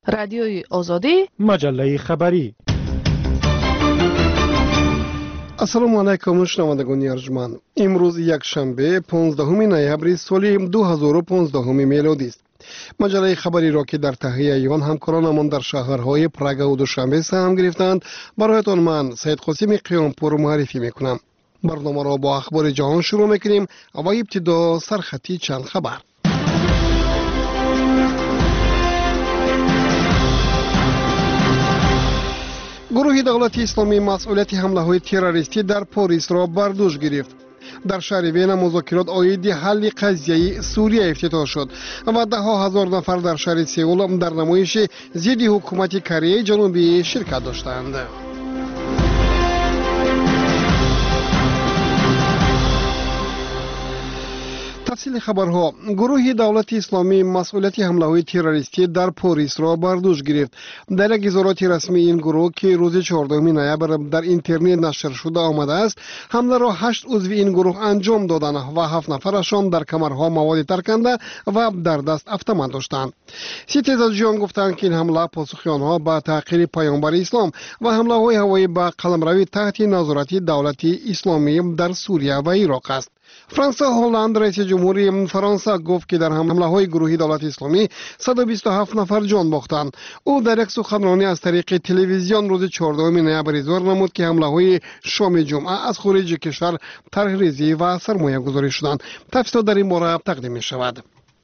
رادیوی آزادی، مجله خبری. السلام علیکم شنوندگان ارجمند. امروز یک شنبه 15 نوامبر سال 2015 میلادی است. مجله خبری را که در تهیه آن همکارانمان در شهرهای پراگ و دوشنبه سهم گرفتند برایتان من سید قاسم قیامپور معرفی میکنم. برنامه را با اخبار جهان شروع میکنیم و ابتدا سرخطی چند خبر. گروه دولت اسلامی مسئولیت حمله های تروریستی در پاریس را بر دوش گرفت. در شهر وین مذاکرات عاید حل قضیه سوریه افتتاح شد و ده ها هزار نفر در شهر سئول در نمایش ضد حکومت کره جنوبی شرکت داشتند. تفصیل خبرها. گروه دولت اسلامی مسئولیت حمله های تروریستی در پاریس را بر دوش گرفت. در یک اظهارات رسمی این گروه که روز 14 نوامبر در اینترنت نشر شده آمده است، حمله را 8 عضو این گروه انجام دادند و 7 نفرشان در کمرها مواد ترکنده و در دست اتومات داشتند. سیتیزجویان گفتند که این حمله پاسخی آنها به تحقیر پیامبر اسلام و حمله های هوایی به قلمروی تحت نظارت دولت اسلامی در سوریه و عراق است. فرانسه هلند رئیس جمهوری فرانسه گفت که در حمله های گروهی دولت اسلامی 127 نفر جان باختند. او در یک سخنرانی از طریق تلویزیون روز 14 نوامبر اظهار نمود که حمله های شام جمعه از خارج کشور طرحریزی و سرمایه گذاری شدند. تفصیلات در این باره تقدیم می شود.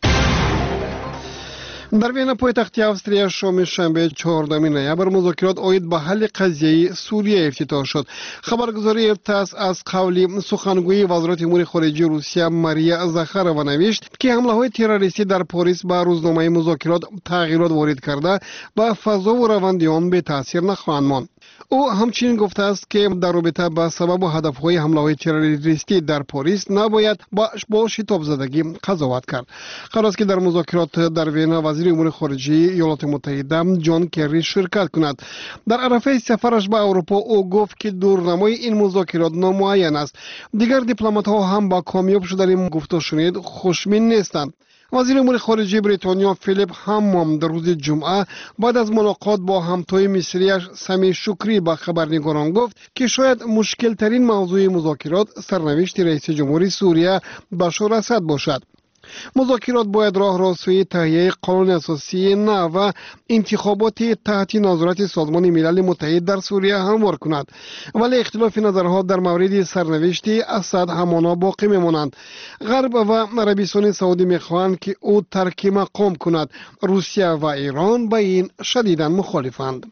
در وین پایتخت استرالیا شام شنبه 14 نوامبر مذاکرات عاید به حل قضیه سوریه افتتاح شد. خبرگزاری تاس از قول سخنگوی وزارت امور خارجه روسیه ماریا زاخارова نوشت که حمله های تروریستی در پاریس به روزنامه مذاکرات تغییرات وارد کرده به فضا و روند آن به تاثیر نخواهند ماند. او همچنین گفته است که در رابطه با سبب و هدف‌های حمله‌های تروریستی در پاریس نباید با شتاب زدگی قضاوت کرد. قرار است که در مذاکرات در وین وزیر امور خارجه ایالات متحده جان کری شرکت کند. در عرصه سفرش به اروپا او گفت که دورنمای این مذاکرات نامعین است. دیگر دیپلمات‌ها هم با کامیاب شدن گفته شنید خوشبین نیستند. وزیر امور خارجه بریتانیا فیلیپ هامون در روز جمعه بعد از ملاقات با همتای مصریش سمی شکری به خبرنگاران گفت که شاید مشکل ترین موضوع مذاکرات سرنوشت رئیس جمهوری سوریه بشار اسد باشد. مذاکرات باید راه را سوی تهیه قانون اساسی نو و انتخابات تحت نظارت سازمان ملل متحد در سوریه هموار کند، ولی اختلاف نظرها در مورد سرنوشت اسد همانا باقی میمانند. غرب و عربستان سعودی میخواهند که او ترک مقام کند. روسیه و ایران با این شدیداً مخالفند.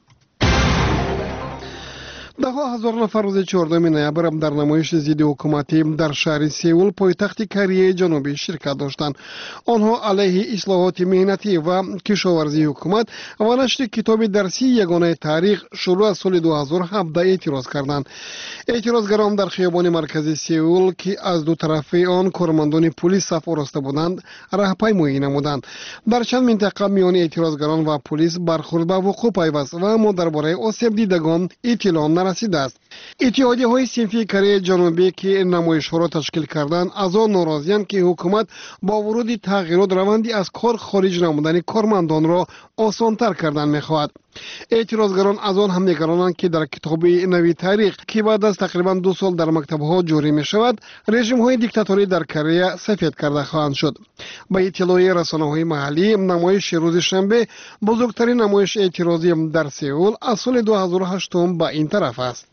ده ها هزار نفر روز 14 نوامبر در نمایش ضد حکومتی در شهر سئول پایتخت کره جنوبی شرکت داشتند. آنها علیه اصلاحات مهنتی و کشاورزی حکومت و نشر کتاب درسی یگانه تاریخ شروع از سال 2017 اعتراض کردند. اعتراضگران در خیابان مرکزی سئول که از دو طرف آن کارمندان پلیس صف آراسته بودند راهپیمایی نمودند. در چند منطقه میان اعتراضگران و پلیس برخورد به وقوع پیوست و ما درباره آسیب دیدگان اطلاع نرسیده است. اتحادیه های صنفی کره جنوبی که نمایش ها را تشکیل کردند از آن ناراضی‌اند که حکومت با ورود تغییرات روندی از کار خارج نمودن کارمندان را آسان‌تر کردن می‌خواهد. اعتراضگران از آن هم نگرانند که در کتاب نوی تاریخ که بعد از تقریبا 2 سال در مکتب‌ها جاری می‌شود رژیم‌های دیکتاتوری در کره سفید کرده خواهند شد. با اطلاع رسانه‌های محلی نمایش روز شنبه بزرگترین نمایش اعتراضی در سئول از سال 2008 با این طرف است.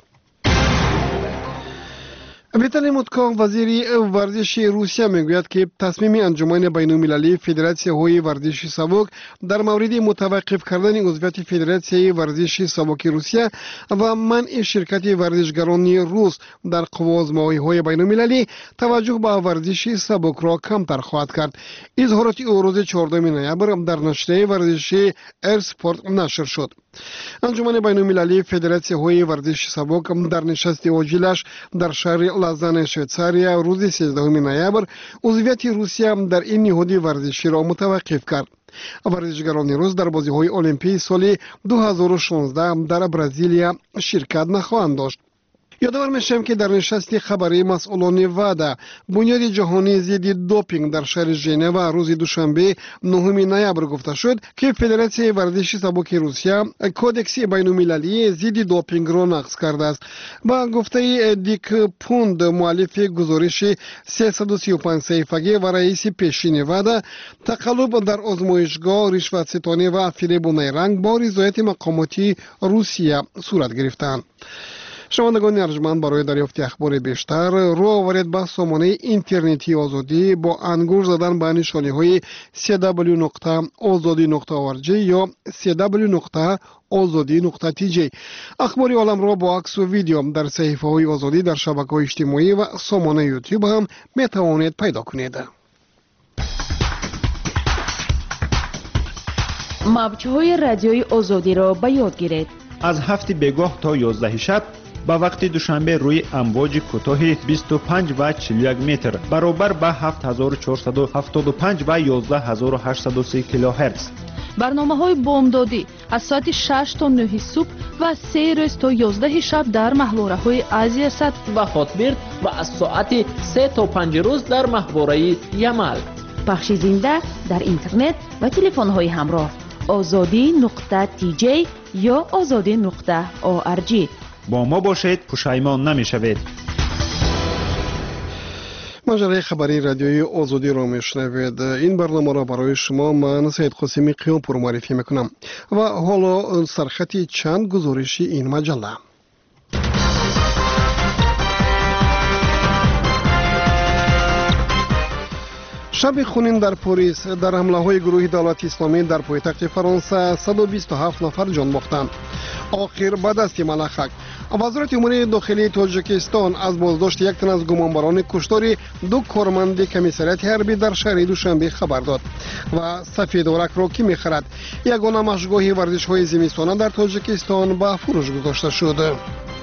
ویتالی موتکو وزیر ورزش روسیه میگوید که تصمیم انجمن بین‌المللی فدراسیون های ورزش سبک در مورد متوقف کردن عضویت فدراسیون ورزش سبک روسیه و منع شرکت ورزشگران روس در قوازمایی‌های بین‌المللی توجه به ورزش سبک را کمتر خواهد کرد. اظهارات او روز 14 نوامبر در نشریه ورزشی ایرسپورت نشر شد. انجمن بین‌المللی فدراسیون های ورزش سبک در نشست عاجلش در شهر لازان شویتزاریا روز 13 نوامبر عضویت روسیه در این نهاد ورزشی را متوقف کرد. ورزشگران روس در بازی‌های المپیک سال 2016 در برزیلیا شرکت نخواهند داشت. یادآور میشم که در نشست خبری مسئولان وعده بنیاد جهانی ضد دوپینگ در شهر ژنو روز دوشنبه 9 نوامبر گفته شد که فدراسیون ورزش سبک روسیه کودکس بین‌المللی ضد دوپینگ را نقض کرده است. با گفته دیک پوند مؤلف گزارش 335 صفحه‌ای و رئیس پیشین وعده، تقلب در آزمایشگاه، رشوه‌ستانی و فریب و نیرنگ با رضایت مقاماتی روسیه صورت گرفتند. شنوندگان ارجمند، برای دریافت اخبار بیشتر رو آورید به سامانه اینترنتی آزادی با انگشت زدن به نشانه‌های www.azadi.org یا www.azadi.tj. اخبار عالم را با عکس و ویدیو در صفحه‌های آزادی در شبکه‌های اجتماعی و سامانه یوتیوب هم می‌توانید پیدا کنید. موج‌های رادیوی آزادی را به یاد گیرید. از 7 بگاه تا 11 شب با وقت دوشنبه روی امواج کوتاه 25 و 41 متر برابر به 7475 و 11803 کیلوهرتز. برنامه‌های بامدادی از ساعت 6 تا 9 صبح و 3 روز تا 11 شب در محوره‌های آسیا صد و هاتبرد و از ساعت 3 تا 5 روز در محوره یمل. پخش زنده در اینترنت و تلفن‌های همراه azadi.tj یا azadi.org. با ما باشید، پشیمان نمی‌شوید. مجله خبری رادیوی آزادی را میشنوید. این برنامه را برای شما من سید قاسمی قیامپور معرفی میکنم و حالا سرخط چند گزارشی این مجله. شب خونین در پاریس در حمله‌های گروه دولت اسلامی در پایتخت فرانسه 127 نفر جان باختند. آخر به دست ملخک وزارت امور داخلی تاجیکستان از بازداشت یک تن از گمانبران کشتار 2 کارمند کمیساریات حربی در شهر دوشنبه خبر داد. و سفیدورک را که می‌خرد، یگانه مشغله ورزش‌های زمستانه در تاجیکستان به فروش گذاشته شد.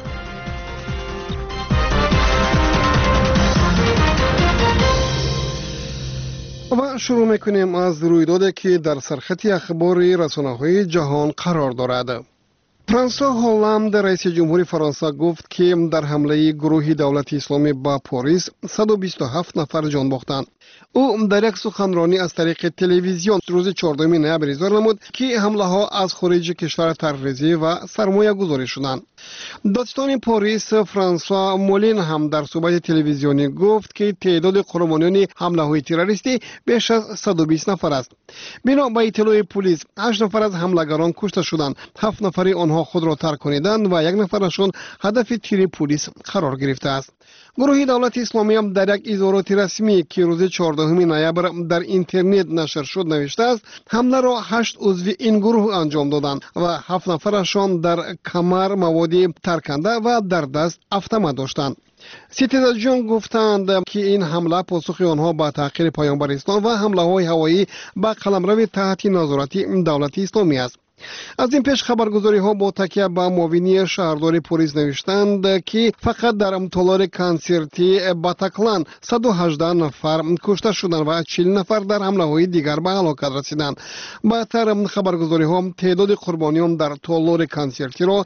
و شروع میکنیم از رویدادی که در سرخط اخبار رسانه‌های جهان قرار دارد. فرانسوا هولند رئیس جمهوری فرانسه گفت که در حمله گروه دولت اسلامی به پاریس 127 نفر جان باختند. او در یک سخنرانی از طریق تلویزیون روز 14 نوامبر اظهار نمود که حمله ها از خارج کشور تروریزی و سرمایه گذاری شدند. دادستان پاریس فرانسوا مولین هم در صحبت تلویزیونی گفت که تعداد قربانیان حمله های تروریستی بیش از 120 نفر است. بنا به اطلاع پلیس 8 نفر از حملگران کشته شدند، 7 نفر آنها خود را ترک کنیدند و 1 نفرشان هدف تیر پلیس قرار گرفته است. گروه دولت اسلامی هم در یک اظهارات رسمی که روز 14 نوامبر در اینترنت نشر شد نوشته است حمله را 8 عضو این گروه انجام دادند و 7 نفرشان در کمر مواد ترکنده و در دست اتومات داشتند. سیتیزن گفتند که این حمله پاسخ آنها به تحقیر پیامبر اسلام و حمله های هوایی به قلمرو تحت نظارت دولت اسلامی است. از این پیش خبرگزاری ها با تکیه به معاونی شهرداری پاریس نوشتند که فقط در تالار کنسرتی باتاکلان 118 نفر کشته شدند و 40 نفر در حمله های دیگر به هلاکت رسیدند. بعدتر خبرگزاری ها تعداد قربانیان در تالار کنسرتی را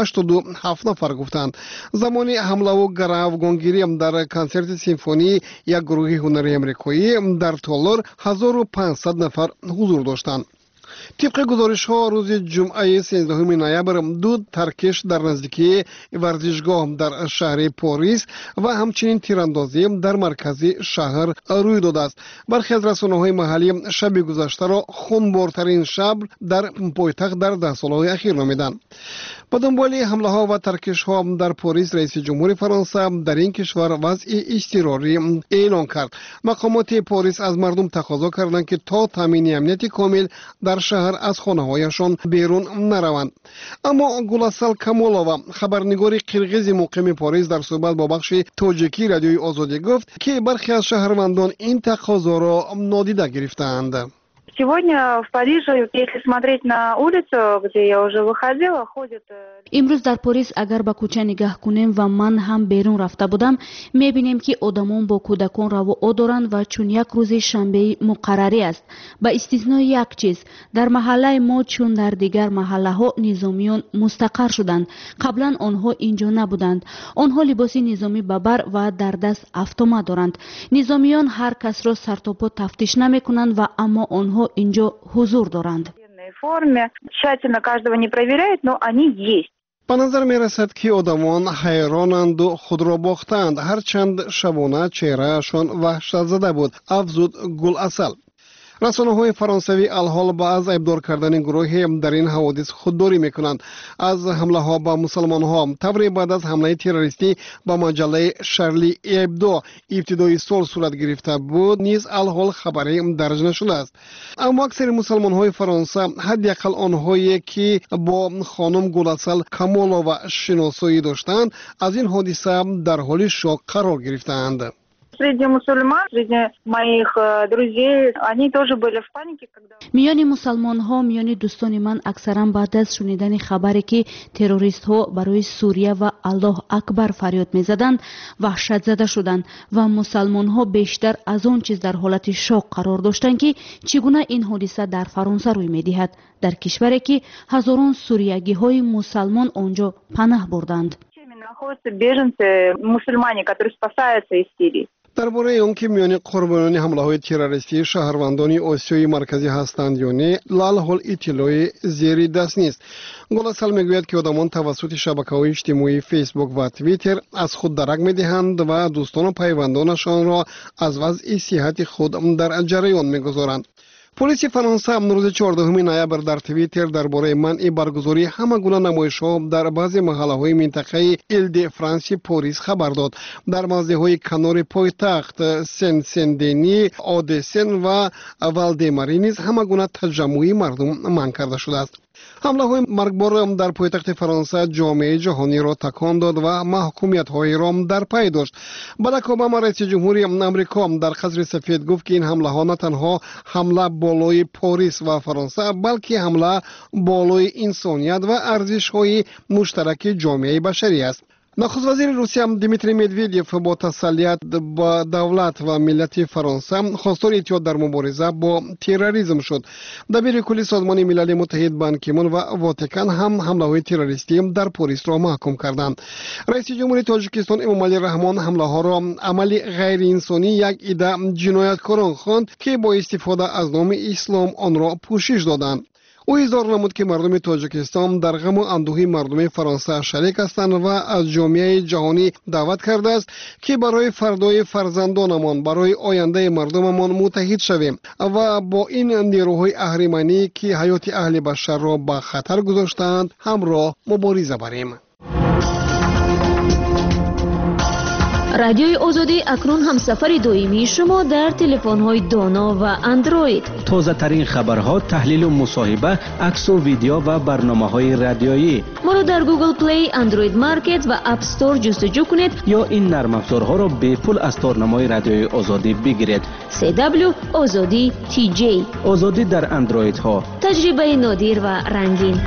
87 نفر گفتند. زمان حمله و گروگانگیری در کنسرت سیمفونی یک گروه هنری امریکایی در تالار 1500 نفر حضور داشتند. طبق گزارش ها روز جمعه 13 نوامبر 2 ترکش در نزدیکی ورزشگاه در شهر پاریس و همچنین تیراندازی در مرکز شهر روی داده است. برخی از رسانه‌های محلی شب گذشته را خونبارترین شب در پایتخت در 10 سال‌های اخیر نامیدند. با دنبال حمله ها و ترکش ها در پاریس رئیس جمهوری فرانسه در این کشور وضع اضطراری اعلان کرد. مقامات پاریس از مردم تقاضا کردند که تا تامین امنیت کامل در شهر از خانه‌هایشان بیرون نروند. اما گلاسل کمالووا خبرنگار قرقیز مقیم پاریس در صحبت با بخش تاجیکی رادیوی آزادی گفت که برخی از شهروندان این تقاضا را نادیده گرفتند. Сегодня в Париже, если смотреть на улицу, где я уже выходила, ходят... имрӯз дар Порис агар ба кӯча нигаҳ кунем ва ман ҳам берун рафта будам, мебинем ки одамон бо кӯдакон равоо доранд ва чун як рӯзи шанбеи муқаррарӣ аст. Ба истиснои як чиз, дар маҳаллаи мо чун дар дигар маҳаллаҳо низомиён мустақар шуданд. Қаблан онҳо инҷо набуданд. Онҳо либоси низомӣ ба бар ва дар даст автомат доранд. Низомиён ҳар касро сартопо тафтиш намекунанд ва аммо онҳо инҷо ҳузур доранд. форме тщательно каждого не проверяют, но они есть. ба назар мерасад ки одамон ҳайронанду худро бохтаанд, ҳарчанд шабона чеҳраашон ваҳшатзада буд, афзуд Гуласал. расонаҳои фаронсавӣ алҳол ба аз айбдор кардани гурӯҳе дар ин ҳаводис худдорӣ мекунанд. аз ҳамлаҳо ба мусалмонҳо тавре баъд аз ҳамлаи террористӣ ба маҷаллаи Шарли Эбдо ибтидои сол сурат гирифта буд, низ алҳол хабарӣ дарҷ нашудааст. аммо аксари мусалмонҳои фаронса, ҳадди ақал онҳое ки бо хонум Гуласал камолова шиносоӣ доштанд, аз ин ҳодиса дар ҳоли шок қарор гирифтаанд. Среди мусульман, среди моих друзей, они тоже были в панике, когда... миёни мусалмонҳо, миёни дӯстони ман аксаран баъд аз шунидани хабаре ки террористҳо барои Сурия ва Аллоҳ акбар фарёд мезаданд, ваҳшатзада шуданд ва мусалмонҳо бештар аз он чиз дар ҳолати шок қарор доштанд ки чӣ гуна ин ҳодиса дар Фаронса рӯй медиҳад, дар кишваре ки ҳазорон суриягиҳои мусалмон онҷо панаҳ бурданд. Находятся беженцы, мусульмане, которые спасаются из Сирии. дар бораи он ки миёни қурбонони ҳамлаҳои террористӣ шаҳрвандони Осиёи марказӣ ҳастанд ё не, лалҳол иттилои зери даст нест. Гуласал мегӯяд ки одамон тавассути шабакаҳои иҷтимоии Фейсбук ва Твиттер аз худ дарак медиҳанд ва дӯстону пайвандонашонро аз вазъи сиҳати худ дар ҷараён мегузоранд. полиси фаронса рӯзи 14 ноябр дар Твиттер дар бораи манъи баргузории ҳама гуна намоишҳо дар баъзе маҳаллаҳои минтақаи Ил-де-Франси Порис хабар дод. дар мавзеъҳои канори пойтахт Сен-Сен-Дени, Одесен ва Валдемари низ ҳама гуна таҷаммӯи мардум манъ карда шудааст. ҳамлаҳои маргбор дар пойтахти фаронса ҷомеаи ҷаҳониро такон дод ва маҳкумиятҳоеро дар пай дошт. Барак Обама, раиси ҷумҳури Амрико, дар қасри сафед гуфт ки ин ҳамлаҳо на танҳо ҳамла болои Порис ва Фаронса, балки ҳамла болои инсоният ва арзишҳои муштараки ҷомеаи башарӣ аст. нахуст вазири Русия Дмитрий Медведев бо тассалият ба давлат ва миллати Фаронса хостори эҳтиёт дар мубориза бо терроризм шуд. дабири кулли Созмони Милали Муттаҳид Бан Ки Мун ва Вотикан ҳам ҳамлаҳои террористӣ дар Порисро маҳкум карданд. раиси ҷумҳури Тоҷикистон Эмомали Раҳмон ҳамлаҳоро амали ғайриинсонӣ, як ида ҷинояткорон хонд ки бо истифода аз номи ислом онро пӯшиш доданд. ӯ изҳор намуд ки мардуми Тоҷикистон дар ғаму андӯҳи мардуми Фаронса шарик ҳастанд ва аз ҷомеаи ҷаҳонӣ даъват кардааст ки барои фардои фарзандонамон, барои ояндаи мардумамон муттаҳид шавем ва бо ин нерӯҳои аҳриманӣ ки ҳаёти аҳли башарро ба хатар гузоштаанд ҳамроҳ мубориза барем. радиои озодӣ акнун ҳамсафари доимии шумо дар телефонҳои доно ва андроид. тозатарин хабарҳо, таҳлилу мусоҳиба, аксу видео ва барномаҳои радиоӣ. моро дар Google Play, Android Market ва App Store ҷустуҷӯ кунед ё ин нармафзорҳоро бепул аз торнамои радиои озодӣ бигиред. CW озодӣ TJ. озодӣ дар андроидҳо. таҷрибаи нодир ва рангин.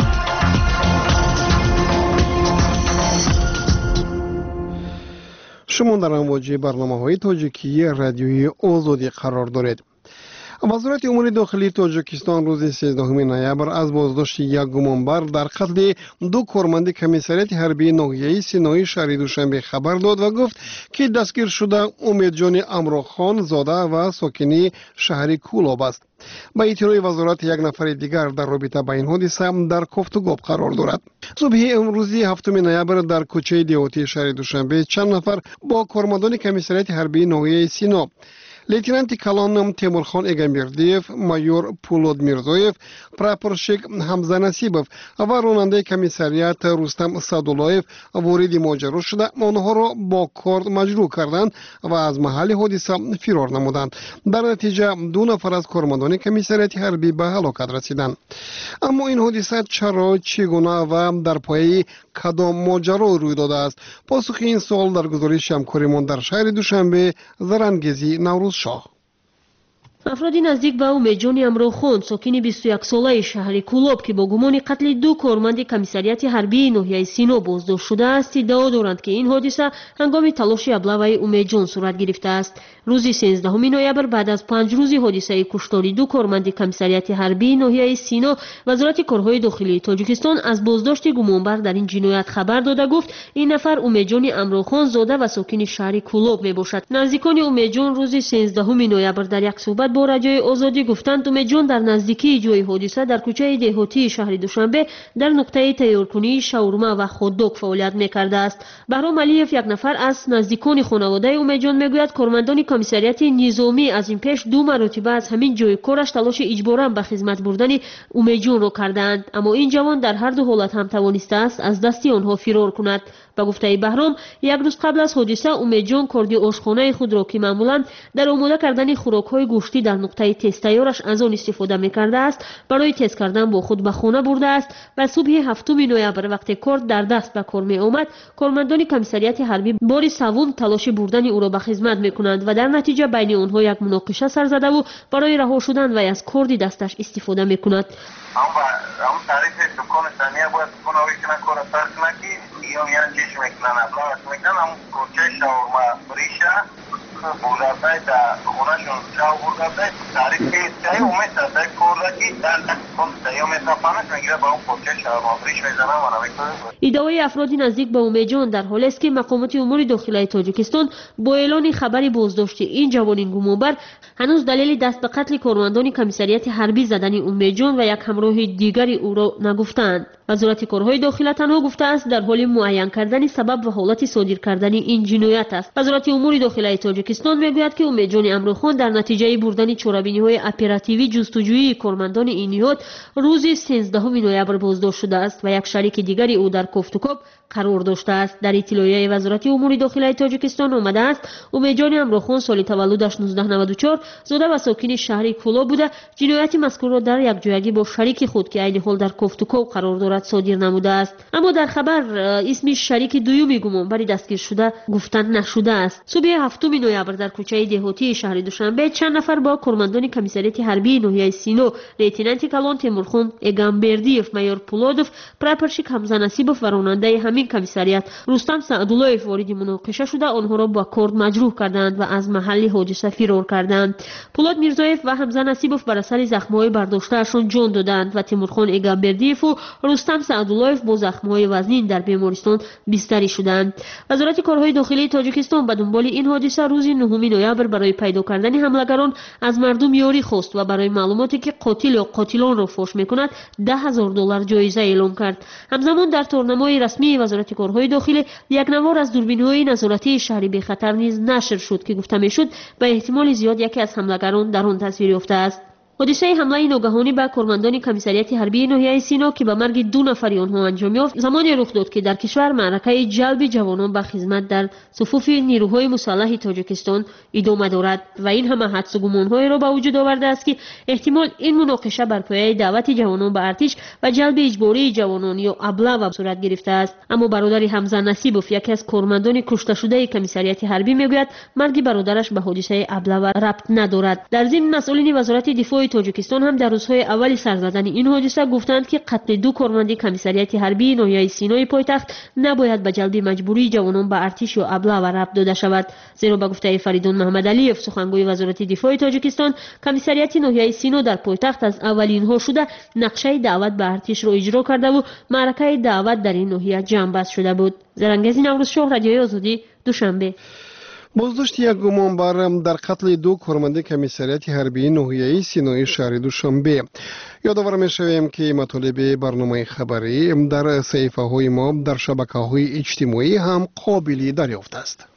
шумо дар амвоҷи барномаҳои тоҷикии радиои озодӣ қарор доред. вазорати умури дохилии Тоҷикистон рӯзи 13 ноябр аз боздошти як гумонбар дар қатли ду корманди комиссарияти ҳарбии ноҳияи Синои шаҳри Душанбе хабар дод ва гуфт ки дастгир шуда Умедҷони Амрохон зода ва сокини шаҳри Кӯлоб аст. ба иттилои вазорат, як нафари дигар дар робита ба ин ҳодиса дар кофтугоб қарор дорад. субҳи имрӯзи 7 ноябр дар кӯчаи деҳотии шаҳри Душанбе чанд нафар бо кормандони комиссарияти ҳарбии ноҳияи Сино, лейтенанти калон Темурхон Эгамбердиев, майор Пулод Мирзоев, прапорщик Ҳамза Насибов ва ронандаи комиссарият Рустам Садуллоев вориди моҷаро шуда, онҳоро бо корд маҷрӯҳ карданд ва аз маҳалли ҳодиса фирор намуданд. дар натиҷа ду нафар аз кормандони комиссарияти ҳарбӣ ба ҳалокат расиданд. аммо ин ҳодиса чаро, чӣ гуна ва дар пояи кадом моҷаро рӯй додааст? посухи ин суол дар гузориши ҳамкоримон дар шаҳри Душанбе, Зарангези Наврӯз. افرادی نزدیک به اومیدجان امروخان ساکن 21 ساله شهر کولاب که با گمان قتل 2 کارمند کمیساریات حربی ناحیه سینا بازداشت شده است ادعا دارند که این حادثه هنگام تلاش ابله‌ی اومیدجان صورت گرفته است. روز 13 نوامبر بعد از 5 روز حادثه کشتاری 2 کارمند کمیساریات حربی ناحیه سینا وزارت کارهای داخلی تاجیکستان از بازداشت گمانبر در این جنایت خبر داده گفت این نفر اومیدجان امروخان زاده و ساکن شهر کولاب میباشد. نزدیکان اومیدجان روز 13 نوامبر در یک صحبت با رادیوی آزادی گفتند اومیدجان در نزدیکی جای حادثه در کوچه دهاتی شهر دوشنبه در نقطه تیارکنی شاورما و خوددوگ فعالیت میکرده است. بهرام علیف یک نفر از نزدیکان خانواده اومیدجان میگوید کارمندان کمیساریات نظامی از این پیش 2 مرتبه از همین جای کارش تلاش اجبارا به خدمت بردن اومیدجان را کردند، اما این جوان در هر دو حالت هم توانسته است از دست آنها فرار کند. به گفته بهرام یک روز قبل از حادثه اومیدجان کاردی آشخانه خود را که معمولا در آماده کردن خوراک‌های گوشتی در نقطه تست تیارش از آن استفاده می‌کرده است برای تست کردن با خود به خانه برده است و صبح 7 نوامبر وقتی کار در دست به کار می‌آمد کارمندان کمیساریات حربی بار سوم تلاش بردن او را به خدمت می‌کنند و در نتیجه بین آنها یک مناقشه سر زده و برای رها شدن و از کارد دستش استفاده می‌کند. هم تعریف دکان ثانیه باید کنه که نکاره فرق نکی یا میان چیش میکنن ابلاغش میکنن هم کوچه شاورما ریشه بردارده در خونهشون چاو بردارده تعریف که چای اومد در کورده که در کن سیام اتفانش میگیره با اون کوچه شاورما ریش میزنه و نمیکنه. ادعای افرادی نزدیک به اومیدجان در حالی است که مقامات امور داخلی تاجیکستان با اعلان خبر بازداشت این جوان گمانبر هنوز دلیل دست به قتل کارمندان کمیساریات حربی زدن اومیدجان و یک همراه دیگری او را نگفتند. وزارت کارهای داخلی تنها گفته است در حال معین کردن سبب و حالت صادر کردن این جنایت است. وزارت امور داخلی تاجیکستان میگوید که اومیدجان امروخان در نتیجه بردن چاره‌بینی‌های اپراتیوی جستجویی کارمندان این نهاد روز 13 نوامبر بازداشت شده است و یک شریک دیگری او در کوفتوکوب قرار داشته است. در اطلاعیه وزارت امور داخلی تاجیکستان آمده است اومیدجان امروخان سال تولدش 1994 زاده و ساکن شهر کولاب بوده. جنایت مذکور را در یک جایگی با شریک خود که عین حال در کوفتوکوب قرار دارد صادر نموده است، اما در خبر اسم شریک دومی گمانبر دستگیر شده گفتن نشده است. صبح 7 نوامبر در کوچه دهاتی شهر دوشنبه چند نفر با کارمندان کمیساریات حربی ناحیه سینو لیتنانت کلان تیمورخان اگامبردیف مایور پولودوف پراپورشیک حمزه نصیبوف و راننده همین کمیساریات رستم سعدالله‌اف وارد مناقشه شده آنها را با کارد مجروح کردند و از محل حادثه فرار کردند. پولاد میرزایف و حمزه نصیبوف بر اثر زخم‌های برداشته‌شان جان دادند و تیمورخان اگامبردیف و رستم سعدالله‌اف با زخم‌های وزنین در بیمارستان بستری شدند. وزارت کارهای داخلی تاجیکستان به دنبال این حادثه روز 9 نوامبر برای پیدا کردن حملگران از مردم یاری خواست و برای معلوماتی که قاتل یا قاتلان را فاش می‌کند $10,000 جایزه اعلام کرد. همزمان در تورنمای رسمی وزارت کارهای داخلی یک نوار از دوربین‌های نظارتی شهر بی خطر نیز نشر شد که گفته می‌شد به احتمال زیاد یکی از حملگران در آن تصویر یافته است. حادثه حمله ناگهانی به کارمندان کمیساریات حربی ناحیه سینا که به مرگ 2 نفر آنها انجام یافت زمانی رخ داد که در کشور معرکه جلب جوانان به خدمت در صفوف نیروهای مسلح تاجیکستان ادامه دارد و این همه حدس و گمان‌های را به وجود آورده است که احتمال این مناقشه بر پایه دعوت جوانان به ارتش و جلب اجباری جوانان یا ابله صورت گرفته است. اما برادر حمزه نصیبوف یکی از کارمندان کشته شده کمیساریات حربی میگوید مرگ برادرش به حادثه ابله ربط ندارد. در ضمن مسئولین وزارت دفاع تاجیکستان هم در روزهای اولی سر زدن این حادثه گفتند که قتل 2 کارمند کمیساریات حربی ناحیه سینای پایتخت نباید به جلب مجبوری جوانان به ارتش و ابله و ربط داده شود، زیرا به گفته فریدون محمد علیف سخنگوی وزارت دفاع تاجیکستان کمیساریات ناحیه سینا در پایتخت از اولین ها شده نقشه دعوت به ارتش را اجرا کرده و معرکه دعوت در این ناحیه جنببست شده بود. زرنگزی نوروز شاه، رادیوی آزادی، دوشنبه. بازداشت یک گمانبر در قتل 2 کارمند کمیساریات حربی ناحیه سینای شهر دوشنبه. یادآور می‌شویم که مطالب برنامه خبری در صفحه‌های ما در شبکه‌های اجتماعی هم قابل دریافت است.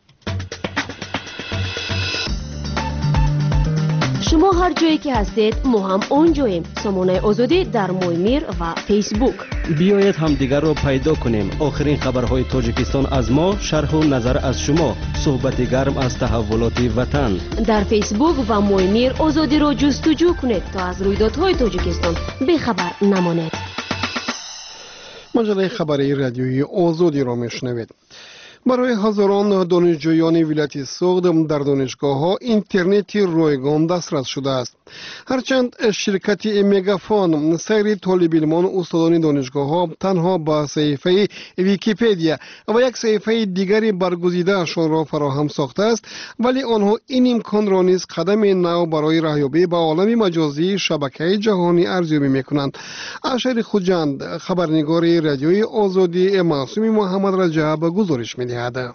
شما هر جایی که هستید ما هم اونجاییم. سامانه آزادی در مویمیر و فیسبوک. بیایید همدیگر را پیدا کنیم. آخرین خبرهای تاجیکستان از ما، شرح و نظر از شما، صحبت گرم از تحولات وطن. در فیسبوک و مویمیر آزادی را جستجو کنید تا از رویدادهای تاجیکستان بیخبر نمانید. مجله خبری رادیویی آزادی را میشنوید. برای هزاران دانشجویان ولایت سوخت در دانشگاه‌ها اینترنت رایگان دسترس شده است. هرچند شرکت مگافون سایر طالب علمان و استادان دانشگاه‌ها تنها با صفحه ویکی‌پدیا و یک صفحه دیگری برگزیده‌شان را فراهم ساخته است، ولی آنها این امکان را نیز قدم نو برای راهیابی به عالم مجازی شبکه جهانی ارزیابی می‌کنند. اشر خوجند، خبرنگار رادیوی آزادی، معصوم محمد رجب گزارش می‌دهد.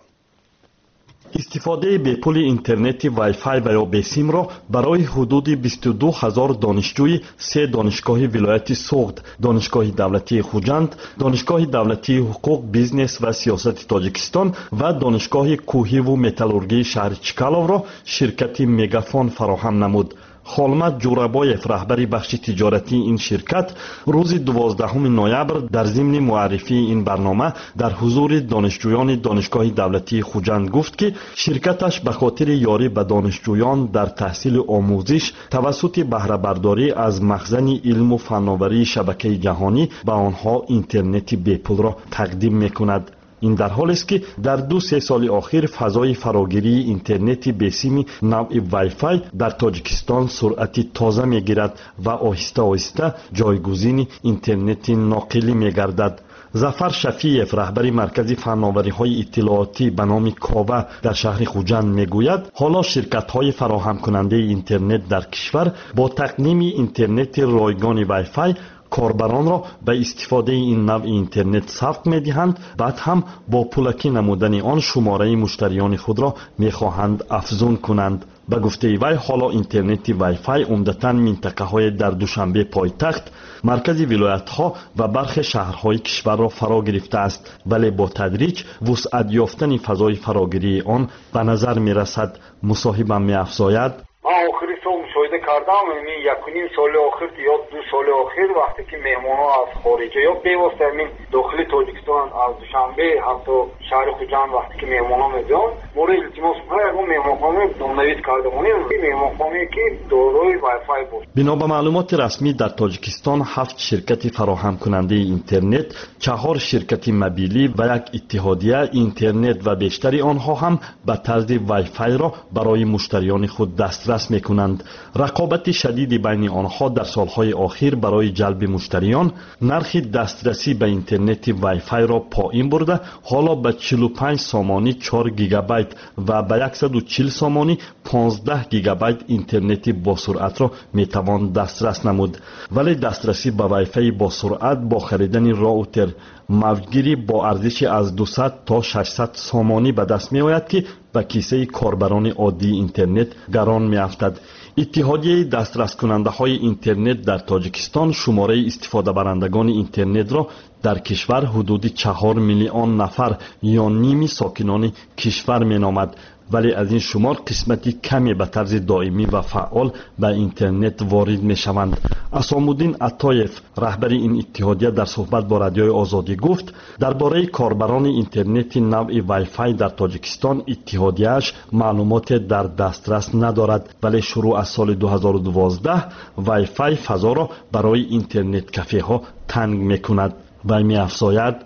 استفاده بپول اینترنت وای فای و یا بسیم را برای حدود 22,000 دانشجوی 3 دانشگاه ولایت سوخت، دانشگاه دولتی خوجند، دانشگاه دولتی حقوق، بیزنس و سیاست تاجیکستان و دانشگاه کوهی و متالورگی شهر چکالو را شرکت مگافون فراهم نمود. خالمت جورابایف، رهبر بخش تجارتی این شرکت، روز 12 نوامبر در ضمن معرفی این برنامه در حضور دانشجویان دانشگاه دولتی خوجند گفت که شرکتش به خاطر یاری به دانشجویان در تحصیل آموزش توسط بهره برداری از مخزن علم و فناوری شبکه جهانی به آنها اینترنت بپول را تقدیم می‌کند. این در حالی است که در 2-3 سال اخیر فضای فراگیری اینترنت بسیم نوع وای فای در تاجیکستان سرعت تازه میگیرد و آهسته آهسته جایگزین اینترنت ناقلی میگردد. ظفر شفیعف، رهبر مرکز فناوری‌های اطلاعاتی به نام کاوه در شهر خوجند میگوید حالا شرکت‌های فراهم کننده اینترنت در کشور با تقدیم اینترنت رایگان وای فای کاربران را به استفاده این نوع اینترنت سبق می‌دهند، بعد هم با پولکی نمودن آن شماره مشتریان خود را می‌خواهند افزون کنند. به گفته وی حالا اینترنت وای فای عمدتاً منطقه‌های در دوشنبه پایتخت، مرکز ولایت‌ها و برخی شهرهای کشور را فرا گرفته است، ولی با تدریج وسعت یافتن فضای فراگیری آن به نظر می‌رسد. مصاحبم می‌افزاید: آخری سال مشاهده کردم، یعنی 1.5 سال آخر یا 2 سال آخر وقتی که مهمان‌ها از خارج یا بی‌واسطه همین داخل تاجیکستان از دوشنبه حتی شهر خوجند وقتی که مهمان‌ها می‌آیند مورد التماس می‌کنند مهمانخانه نام‌نویس کردمانی مهمانخانه که دارای وای فای باشه. بنا به معلومات رسمی در تاجیکستان 7 شرکت فراهم کننده اینترنت، 4 شرکت موبیلی و 1 اتحادیه اینترنت و بیشتری آنها هم به طرز وای فای را برای مشتریان خود دسترس می‌کنند. رقابت شدید بین آنها در سالهای اخیر برای جلب مشتریان نرخ دسترسی به اینترنت وای فای را پایین برده حالا به 45 سامانی 4 گیگابایت و به 140 سامانی 15 گیگابایت اینترنت با سرعت را میتوان دسترس نمود. ولی دسترسی به وای فای با سرعت با خریدن راوتر موجگیری با ارزش از 200 تا 600 سامانی به دست می آید که به کیسه کاربران عادی اینترنت گران می افتد. اتحادیه دسترس کننده های اینترنت در تاجیکستان شماره استفاده برندگان اینترنت را در کشور حدود 4 میلیون نفر یا نیمی ساکنان کشور می نامد، ولی از این شمار قسمتی کمی به طرز دائمی و فعال به اینترنت وارد می شوند. اسام‌الدین عطایف، رهبر این اتحادیه در صحبت با رادیوی آزادی گفت درباره کاربران اینترنت نوع وای فای در تاجیکستان اتحادیه‌اش معلومات در دسترس ندارد، ولی شروع از سال 2012 وای فای فضا را برای اینترنت کافه ها تنگ می کند. وی می افزاید: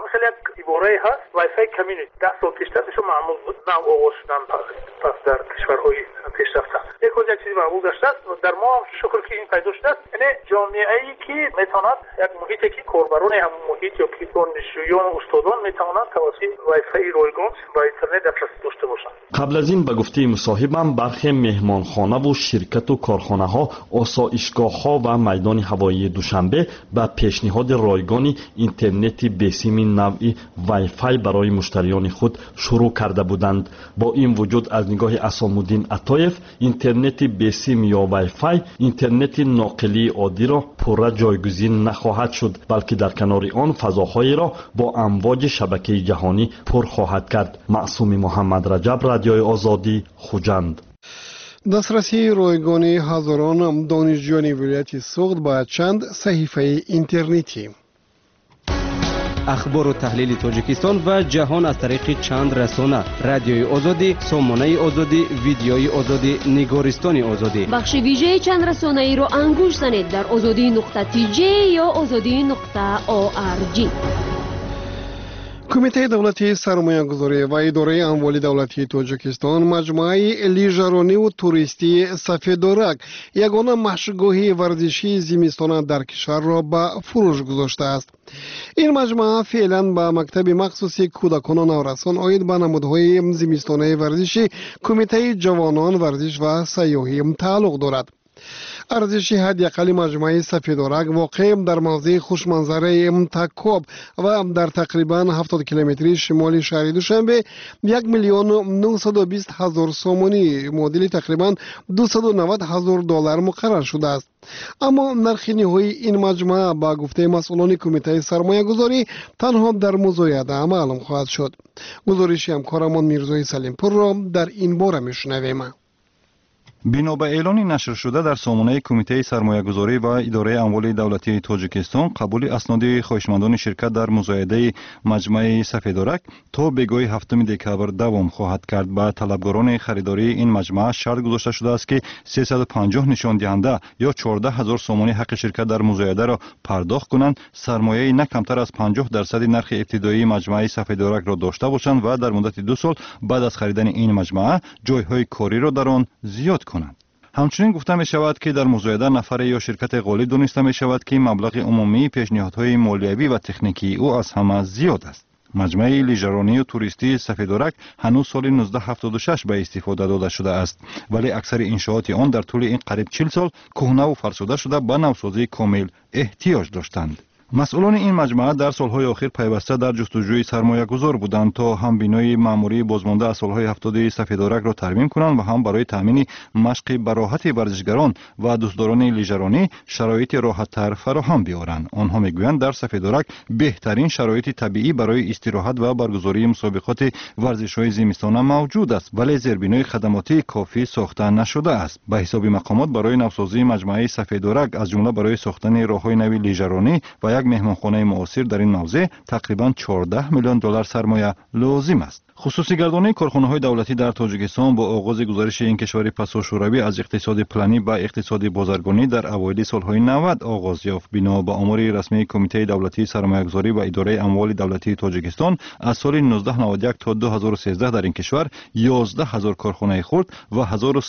هست وای فای کمیونیتی 10 سال پیش دستشون معمول بود، نه آغاز شدن پس در کشورهای پیشرفته یک چیزی معمول گشته است و در ما شکر که این پیدا شده است. یعنی جامعه‌ای که میتواند یک محیطی که کاربران همون محیط یا که دانشجویان و استادان میتوانند توسط وای فای رایگان با اینترنت دسترسی داشته باشند. قبل از این به گفته مصاحبم برخی مهمانخانه و شرکت و کارخانه‌ها، آسایشگاه‌ها و میدان هوایی دوشنبه به پیشنهاد رایگان اینترنت بسیم نوعی وای فای برای مشتریان خود شروع کرده بودند. با این وجود از نگاه اسام‌الدین عطایف اینترنت بسیم یا وای فای اینترنت ناقلی عادی را پورا جایگزین نخواهد شد، بلکه در کنار آن فضاهایی را با امواج شبکه جهانی پر خواهد کرد. معصوم محمد رجب، رادیوی آزادی، خوجند. دسترسی رایگان هزاران دانشجویان ولایت سوخت با چند صحیفه اینترنتی. اخبار و تحلیل تاجیکستان و جهان از طریق چند رسانه: رادیوی آزادی، سامانه آزادی، ویدیوی آزادی، نگارستان آزادی. بخش ویژه چند رسانه ای را انگوش زنید در azadi.tj یا azadi.org. کمیته دولتی سرمایه‌گذاری و اداره اموال دولتی تاجیکستان مجموعه لیژرانی و توریستی سفیدورک یگانه مشغولی ورزشی زمستانه در کشور را به فروش گذاشته است. این مجموعه فعلا به مکتب مخصوصی کودکان و نورسان آید به نمودهای زمستانه ورزشی کمیته جوانان ورزش و سیاحی تعلق دارد. ارزش حداقل مجموعه سفیدورک واقع در موضع خوشمنظره متکاب و در تقریبا 70 کیلومتری شمال شهر دوشنبه 1,920,000 سومانی معادل تقریبا $290,000 مقرر شده است. اما نرخ نهایی این مجموعه با گفته مسئولان کمیته سرمایه گذاری تنها در مزایده معلوم خواهد شد. گزارش همکارمان میرزای سلیمپور را در این باره میشنویم. بنا به اعلان نشر شده در سامانه کمیته سرمایه‌گذاری و اداره اموال دولتی تاجیکستان، قبول اسناد خواهشمندان شرکت در مزایده مجمع سفیدورک تا بگاه 7 دکامبر دوام خواهد کرد. با طلبگاران خریداری این مجمع شرط گذاشته شده است که 350 نشان دهنده یا 14,000 سومانی حق شرکت در مزایده را پرداخت کنند، سرمایه نه کمتر از 50% نرخ ابتدایی مجمع سفیدورک را داشته باشند و در مدت 2 سال بعد از خریدن این مجمع جایهای کاری را در آن زیاد کنند. همچنین گفته می شود که در مزایده نفر یا شرکت غالب دانسته می شود که مبلغ عمومی پیشنهادهای مالیوی و تکنیکی او از همه زیاد است. مجمع لیژرانی و توریستی سفیدورک هنوز سال 1976 به استفاده داده شده است، ولی اکثر انشاءات آن در طول این قریب 40 سال کهنه و فرسوده شده به نوسازی کامل احتیاج داشتند. مسئولان این مجموعه در سالهای اخیر پیوسته در جستجوی سرمایه گذار بودند تا هم بینای معموری بازمانده از سالهای 70 سفیدورک را ترمیم کنند و هم برای تامین مشق براحت ورزشگران و دوستداران لیژرانی شرایط راحت‌تر فراهم بیاورند. آنها میگویند در سفیدورک بهترین شرایط طبیعی برای استراحت و برگزاری مسابقات ورزش‌های زمستانه موجود است، ولی زیربنای خدماتی کافی ساخته نشده است. به حساب مقامات برای نوسازی مجمع سفیدورک از جمله برای ساختن راه‌های نوی لیژرانی و یک مهمانخانه معاصر در این موضع تقریبا 14 میلیون دلار سرمایه لازم است. خصوصی گردانی کارخانه‌های دولتی در تاجیکستان با آغاز گزارش این کشور پسا شوروی از اقتصاد پلنی به اقتصاد بازرگانی در اوایل سالهای 90 آغاز یافت. بنا به آمار رسمی کمیته دولتی سرمایه‌گذاری و اداره اموال دولتی تاجیکستان از سال 1991 تا 2013 در این کشور 11,000 کارخانه خرد و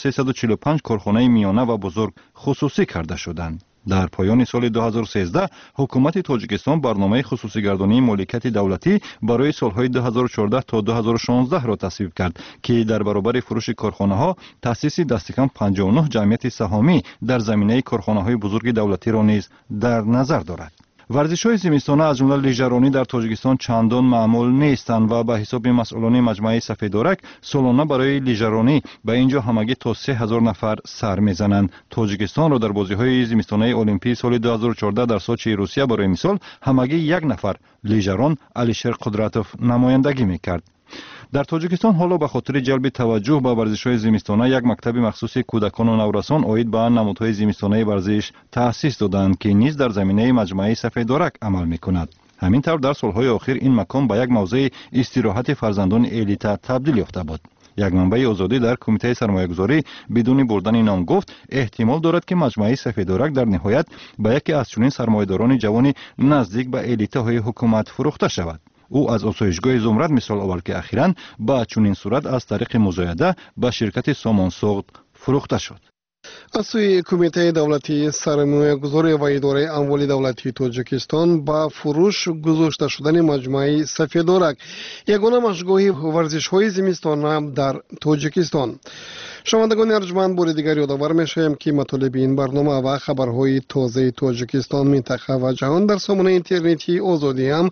1345 کارخانه میانه و بزرگ خصوصی کرده شدند. در پایان سال 2013 حکومت تاجیکستان برنامه خصوصی گردانی مالکیت دولتی برای سالهای 2014 تا 2016 را تصویب کرد که در برابر فروش کارخانه ها تأسیس دست کم 59 جمعیت سهامی در زمینه کارخانه های بزرگ دولتی را نیز در نظر دارد. ورزش‌های زمستانه از جمله لیژرانی در تاجیکستان چندان معمول نیستند و به حساب مسئولان مجمع سفیدورک سالانه برای لیژرانی به اینجا همگی تا 3,000 نفر سر می‌زنند. تاجیکستان را در بازی‌های زمستانه المپیک سال 2014 در سوچی روسیه برای مثال همگی یک نفر لیژران علیشر قدرتوف نمایندگی می‌کرد. در تاجیکستان حالا به خاطر جلب توجه به ورزش‌های زمستانه یک مکتب مخصوص کودکان و نورسان آید به نمودهای زمستانه ورزش تأسیس دادند که نیز در زمینه مجمع سفیدورک عمل می‌کند. همین طور در سالهای اخیر این مکان به یک موضع استراحت فرزندان الیتا تبدیل یافته بود. یک منبع آزادی در کمیته سرمایه‌گذاری بدون بردن نام گفت احتمال دارد که مجمع سفیدورک در نهایت به یکی از چنین سرمایه‌داران جوان نزدیک به الیتاهای حکومت فروخته شود. او از آسایشگاه زمرد مثال آورد که اخیراً با چنین صورت از طریق مزایده به شرکت سامانساخت فروخته شد. از سوی کمیته دولتی سرمایه‌گذاری و اداره اموال دولتی تاجیکستان با فروش گذاشته شدن مجمع سفیدورک یگانه مشغولی ورزش‌های زمستانه در تاجیکستان. شنوندگان ارجمند بار دیگر یادآور می‌شویم که مطالب این برنامه و خبرهای تازه تاجیکستان، منطقه و جهان در سامانه اینترنتی آزادی هم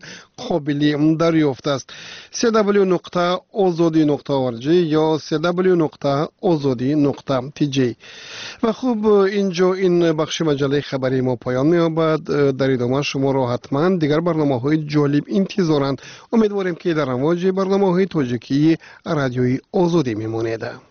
قابل دریافت است. www.azadi.org یا www.azadi.tj. و خوب اینجا این بخش مجله خبری ما پایان می‌یابد. در ادامه شما را حتما دیگر برنامه‌های جالب انتظارند. امیدواریم که در امواج برنامه‌های تاجیکی رادیوی آزادی می‌مانید.